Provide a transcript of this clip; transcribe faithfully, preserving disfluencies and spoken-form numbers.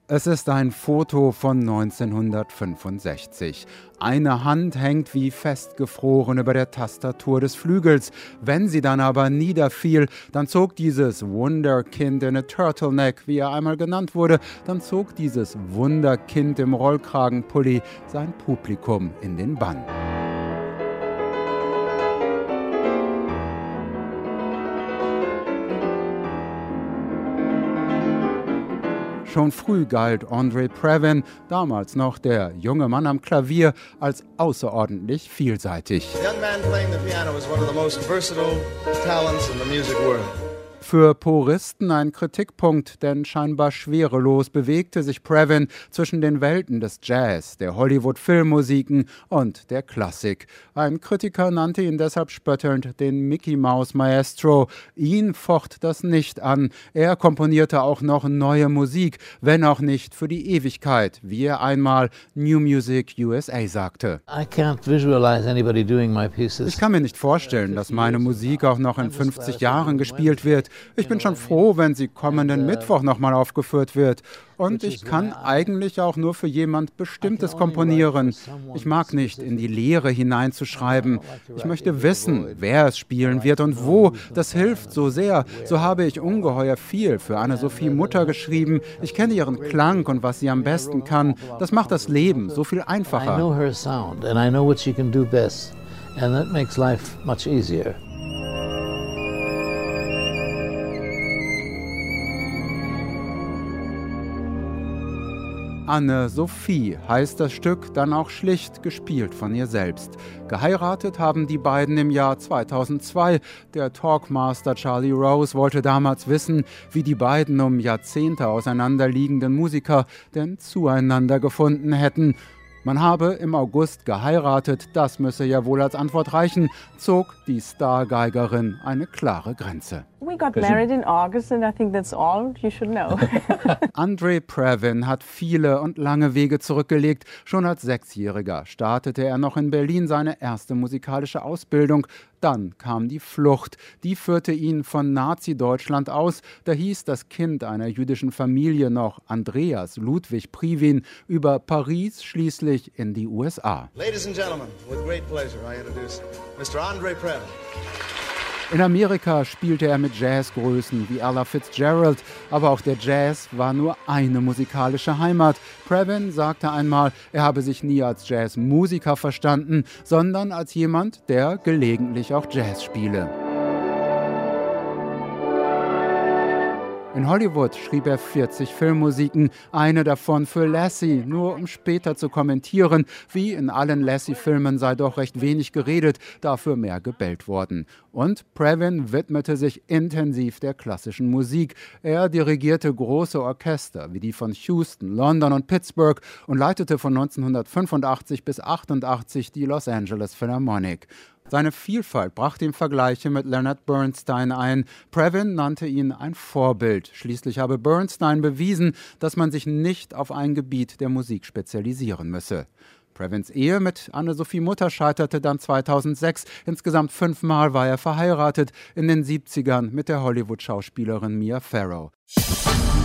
Es ist ein Foto von neunzehnhundertfünfundsechzig. Eine Hand hängt wie festgefroren über der Tastatur des Flügels. Wenn sie dann aber niederfiel, dann zog dieses Wunderkind in a Turtleneck, wie er einmal genannt wurde, dann zog dieses Wunderkind im Rollkragenpulli sein Publikum in den Bann. Schon früh galt Andre Previn, damals noch der junge Mann am Klavier, als außerordentlich vielseitig. The young man playing the piano is one of the most versatile talents in the music world. Für Puristen ein Kritikpunkt, denn scheinbar schwerelos bewegte sich Previn zwischen den Welten des Jazz, der Hollywood-Filmmusiken und der Klassik. Ein Kritiker nannte ihn deshalb spöttelnd den Mickey-Maus-Maestro. Ihn focht das nicht an. Er komponierte auch noch neue Musik, wenn auch nicht für die Ewigkeit, wie er einmal New Music U S A sagte. I can't visualize anybody doing my pieces. Ich kann mir nicht vorstellen, dass meine Musik auch noch in fünfzig Jahren gespielt wird. Ich bin schon froh, wenn sie kommenden Mittwoch nochmal aufgeführt wird. Und ich kann eigentlich auch nur für jemand Bestimmtes komponieren. Ich mag nicht, in die Leere hineinzuschreiben. Ich möchte wissen, wer es spielen wird und wo. Das hilft so sehr. So habe ich ungeheuer viel für Anne-Sophie Mutter geschrieben. Ich kenne ihren Klang und was sie am besten kann. Das macht das Leben so viel einfacher. I know her sound and I know what she can do best. And that makes life much easier. Anne-Sophie heißt das Stück dann auch schlicht, gespielt von ihr selbst. Geheiratet haben die beiden im Jahr zweitausendzwei. Der Talkmaster Charlie Rose wollte damals wissen, wie die beiden um Jahrzehnte auseinanderliegenden Musiker denn zueinander gefunden hätten. Man habe im August geheiratet, das müsse ja wohl als Antwort reichen, zog die Stargeigerin eine klare Grenze. We got married in August and I think that's all you should know. Andre Previn hat viele und lange Wege zurückgelegt. Schon als Sechsjähriger startete er noch in Berlin seine erste musikalische Ausbildung. Dann kam die Flucht. Die führte ihn von Nazi-Deutschland aus. Da hieß das Kind einer jüdischen Familie noch Andreas Ludwig Privin über Paris schließlich in die U S A. Ladies and gentlemen, with great pleasure I introduce Mister Andre Previn. In Amerika spielte er mit Jazzgrößen wie Ella Fitzgerald, aber auch der Jazz war nur eine musikalische Heimat. Previn sagte einmal, er habe sich nie als Jazzmusiker verstanden, sondern als jemand, der gelegentlich auch Jazz spiele. In Hollywood schrieb er vierzig Filmmusiken, eine davon für Lassie, nur um später zu kommentieren, wie in allen Lassie-Filmen sei doch recht wenig geredet, dafür mehr gebellt worden. Und Previn widmete sich intensiv der klassischen Musik. Er dirigierte große Orchester wie die von Houston, London und Pittsburgh und leitete von neunzehnhundertfünfundachtzig bis achtundachtzig die Los Angeles Philharmonic. Seine Vielfalt brachte ihm Vergleiche mit Leonard Bernstein ein. Previn nannte ihn ein Vorbild. Schließlich habe Bernstein bewiesen, dass man sich nicht auf ein Gebiet der Musik spezialisieren müsse. Previns Ehe mit Anne-Sophie Mutter scheiterte dann zweitausendsechs. Insgesamt fünfmal war er verheiratet, in den siebzigern mit der Hollywood-Schauspielerin Mia Farrow.